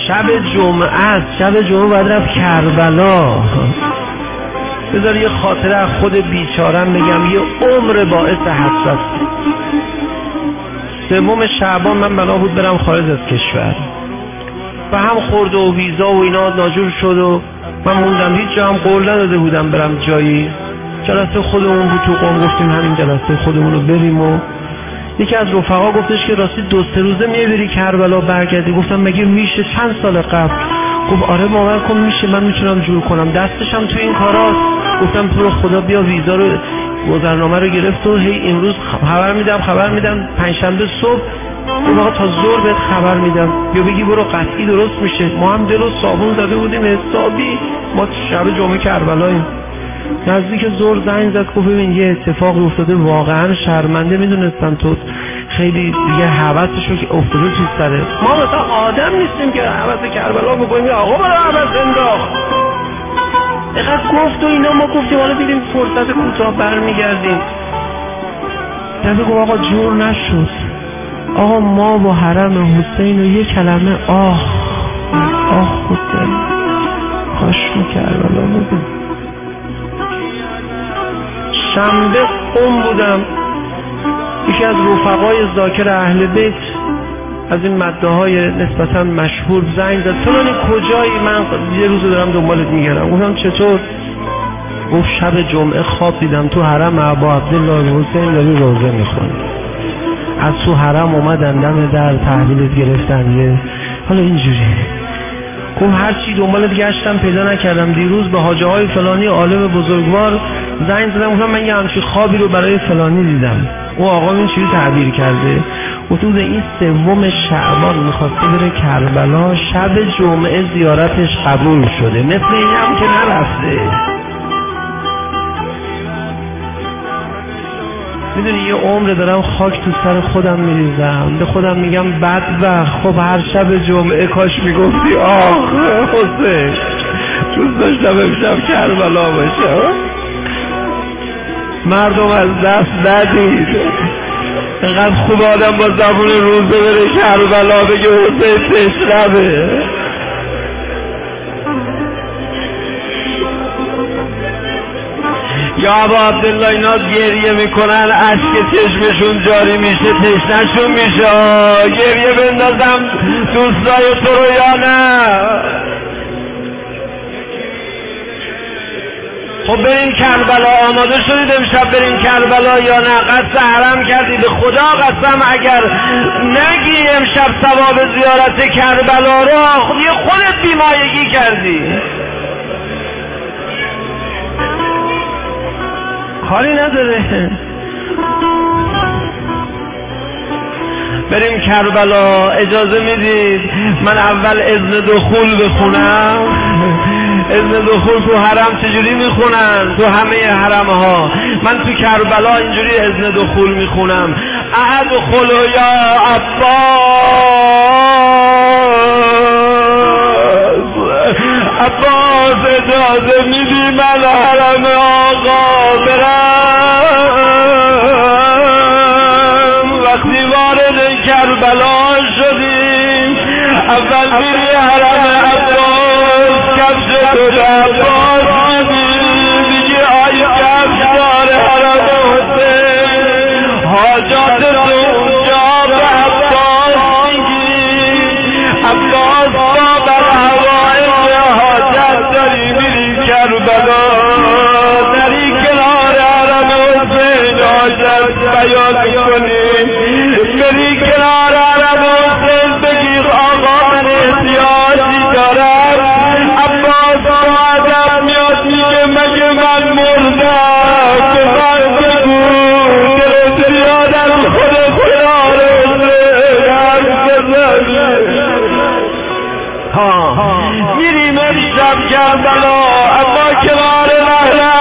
شب جمعه است، شب جمعه باید رفت کربلا. بذار یه خاطره از خود بیچارم بگم، یه عمر باعث حسرت. 3 شعبان من بنا بود برم خارج از کشور و هم خورد و ویزا و اینا ناجور شد و من موندم، هیچ جا هم قول نداده بودم برم جایی. جلسه خودمون بود تو قم، گفتیم همین جلسه خودمون رو بریم و یکی از رفقا گفتش که راستی 2-3 روزه میبری کربلا برگردی. گفتم مگه میشه؟ چند سال قبل؟ گفت آره باور کن میشه، من میتونم جور کنم، دستشم تو این کاراست. گفتم تو رو خدا بیا ویزا رو، گذرنامه رو گرفت و هی امروز خبر میدم 5 شنبه صبح گفت آقا تا ظهر بهت خبر میدم، بیا بگی برو قطعی درست میشه. ما هم دل و صابون زده بودیم حسابی، ما شب جمعه کربلاییم. نزدیک ظهر زنگ زد گفت ببین یه اتفاقی افتاده، واقعا شرمنده، میدونستم تو خیلی دیگه هوسشو که افتاده تو سره. ما مثلا آدم نیستیم که هوس کربلا بکنیم، آقا برو هوس انداخت. اینقدر گفت و اینا، ما گفتیم حالا دیدیم فرصت کوتاه برمیگردیم. دفعه گفت آقا جور نشد، آقا ما با حرم حسین و یه کلمه آه حسین، کاش ما کربلا بودیم. شنبه قم بودم، یکی از رفقای ذاکر اهل بیت از این مده های نسبتا مشهور زنگ زد فلانی کجایی؟ من یه روز دارم دنبالت میگردم. گفتم چطور؟ گفت شب جمعه خواب دیدم تو حرم ابا عبدالله حسین داری روزه میخونی، از تو حرم اومدن دم در تحویلت گرفتن، یه حالا اینجوری. گفت هر چی دنبالت گشتم پیدا نکردم. دیروز به حاجه های فلانی عالم بزرگوار زنگ زدم، گفتم من یه همچین خوابی رو برای فلانی دیدم. او آقا این چیزی تعبیر کرده. گفتم این 3 شعبان میخواسته بره کربلا، شب جمعه زیارتش قبول شده، مثل این هم که نرفته. میدونی یه عمر دارم خاک تو سر خودم میریزم، به خودم میگم بدبخت، خب هر شب جمعه کاش میگفتی آخ حسین دوست داشتم امشب کربلا باشه. مردم از دست ندید، اینقدر خوب آدم با زبون روزه بره کربلا بگه حسین تشنبه. یا ابا عبدالله اینا گریه میکنن، اشک چشمشون جاری میشه، تشنشون میشه، گریه بندازم دوستای تو رو یا نه؟ خب بریم کربلا، آماده شدید امشب بریم کربلا یا نه؟ قصد حرم کردی؟ به خدا قسم اگر نگی امشب ثواب زیارت کربلا رو یه خودت بیمایگی کردی. کاری نداره، بریم کربلا. اجازه میدید من اول اذن دخول بخونم؟ اذن دخول تو حرم چجوری میخونن؟ تو همه حرم ها. من تو کربلا اینجوری اذن دخول میخونم: ادخل یا عباس اجازه میدی من حرم آقا برم؟ وقتی وارد کربلا شدیم اول میری حرم عباس، کفش تو عباس میبینی دیگه آی کفش داره حرم حسین، حاجات تو اونجا به عباس میگی، عباس بابر حوائج حاجت داری میری کربلا، داری کنار حرم حسین حاجت بیان کنی، بری کنار حرم حسین بگی آقا من احتیاجی دارم. عباس با ادب میاد میگه مگه من مردم؟ به من بگو دلت بیاد از خود کنار حسین حرف بزنی. میریم امشب کربلا، اما کنار نهر